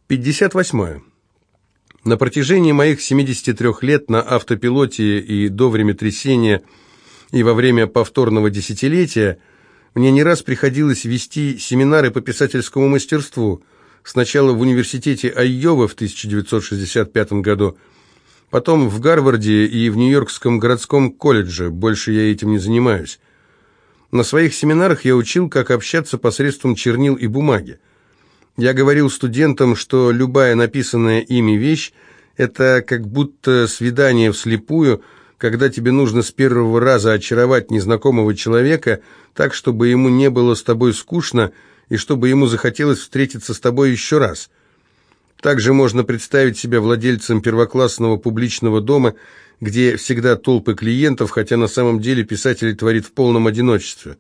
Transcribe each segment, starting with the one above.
58. На протяжении моих 73 лет на автопилоте и до времятрясения, и во время повторного десятилетия мне не раз приходилось вести семинары по писательскому мастерству, сначала в университете Айовы в 1965 году, потом в Гарварде и в Нью-Йоркском городском колледже, больше я этим не занимаюсь. На своих семинарах я учил, как общаться посредством чернил и бумаги. Я говорил студентам, что любая написанная ими вещь – это как будто свидание вслепую, когда тебе нужно с первого раза очаровать незнакомого человека так, чтобы ему не было с тобой скучно и чтобы ему захотелось встретиться с тобой еще раз. Также можно представить себя владельцем первоклассного публичного дома, где всегда толпы клиентов, хотя на самом деле писатель творит в полном одиночестве.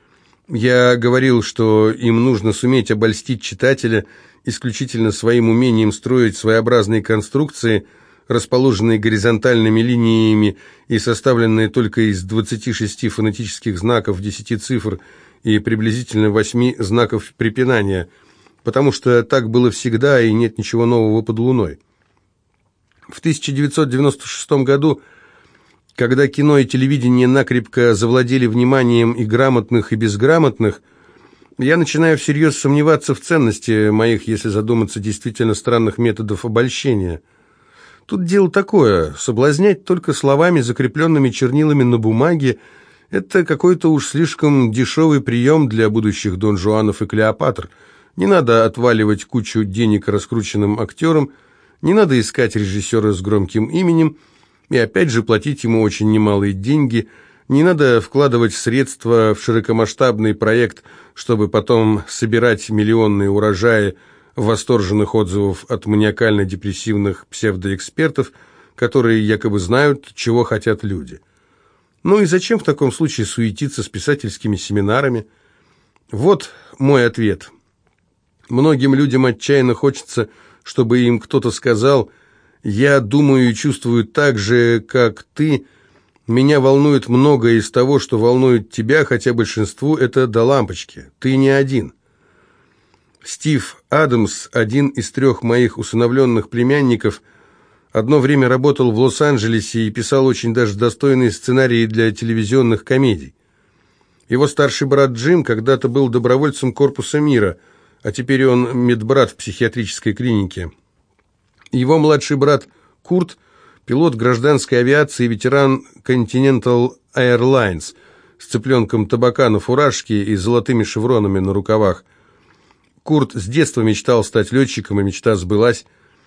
Я говорил, что им нужно суметь обольстить читателя исключительно своим умением строить своеобразные конструкции, расположенные горизонтальными линиями и составленные только из 26 фонетических знаков, 10 цифр и приблизительно 8 знаков препинания, потому что так было всегда и нет ничего нового под луной. В 1996 году, когда кино и телевидение накрепко завладели вниманием и грамотных, и безграмотных, я начинаю всерьез сомневаться в ценности моих, если задуматься, действительно странных методов обольщения. Тут дело такое: соблазнять только словами, закрепленными чернилами на бумаге, это какой-то уж слишком дешевый прием для будущих Дон Жуанов и Клеопатр. Не надо отваливать кучу денег раскрученным актерам, не надо искать режиссера с громким именем, и опять же платить ему очень немалые деньги, не надо вкладывать средства в широкомасштабный проект, чтобы потом собирать миллионные урожаи восторженных отзывов от маниакально-депрессивных псевдоэкспертов, которые якобы знают, чего хотят люди. Ну и зачем в таком случае суетиться с писательскими семинарами? Вот мой ответ. Многим людям отчаянно хочется, чтобы им кто-то сказал: «Я думаю и чувствую так же, как ты. Меня волнует многое из того, что волнует тебя, хотя большинству это до лампочки. Ты не один». Стив Адамс, один из 3 моих усыновленных племянников, одно время работал в Лос-Анджелесе и писал очень даже достойные сценарии для телевизионных комедий. Его старший брат Джим когда-то был добровольцем Корпуса мира, а теперь он медбрат в психиатрической клинике. Его младший брат Курт – пилот гражданской авиации, ветеран Continental Airlines с цыпленком табака на фуражке и золотыми шевронами на рукавах. Курт с детства мечтал стать летчиком, и мечта сбылась.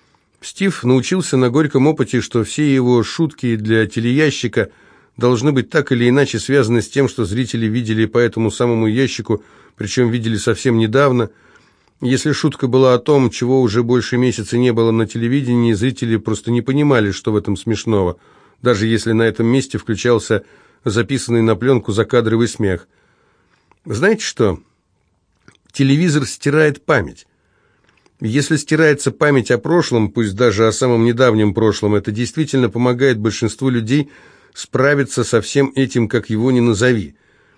Стив научился на горьком опыте, что все его шутки для телеящика должны быть так или иначе связаны с тем, что зрители видели по этому самому ящику, причем видели совсем недавно. Если шутка была о том, чего уже больше месяца не было на телевидении, зрители просто не понимали, что в этом смешного, даже если на этом месте включался записанный на пленку закадровый смех. Знаете что? Телевизор стирает память. Если стирается память о прошлом, пусть даже о самом недавнем прошлом, это действительно помогает большинству людей справиться со всем этим, как его ни назови.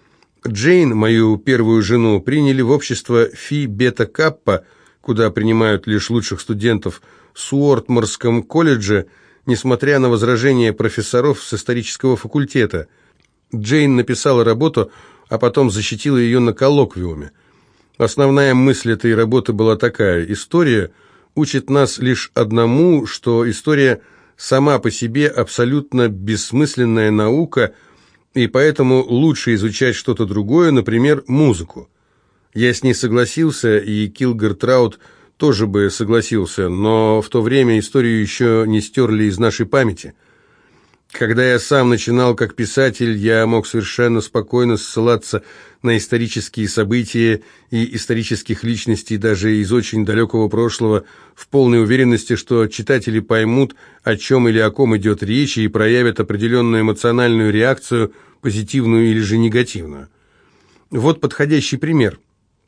Джейн, мою первую жену, приняли в общество Фи Бета Каппа, куда принимают лишь лучших студентов, в Суортморском колледже, несмотря на возражения профессоров с исторического факультета. Джейн написала работу, а потом защитила ее на коллоквиуме. Основная мысль этой работы была такая: история учит нас лишь одному, что история сама по себе абсолютно бессмысленная наука, и поэтому лучше изучать что-то другое, например, музыку. Я с ней согласился, и Килгар Траут тоже бы согласился, но в то время историю еще не стерли из нашей памяти. Когда я сам начинал как писатель, я мог совершенно спокойно ссылаться на исторические события и исторических личностей даже из очень далекого прошлого, в полной уверенности, что читатели поймут, о чем или о ком идет речь, и проявят определенную эмоциональную реакцию, позитивную или же негативную. Вот подходящий пример.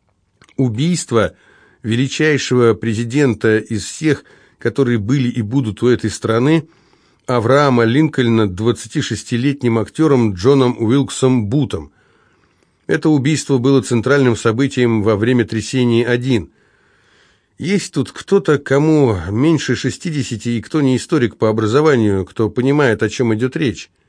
Убийство величайшего президента из всех, которые были и будут у этой страны, Авраама Линкольна, 26-летним актером Джоном Уилксом Бутом. Это убийство было центральным событием во время «Трясения-1». Есть тут кто-то, кому меньше 60 и кто не историк по образованию, кто понимает, о чем идет речь.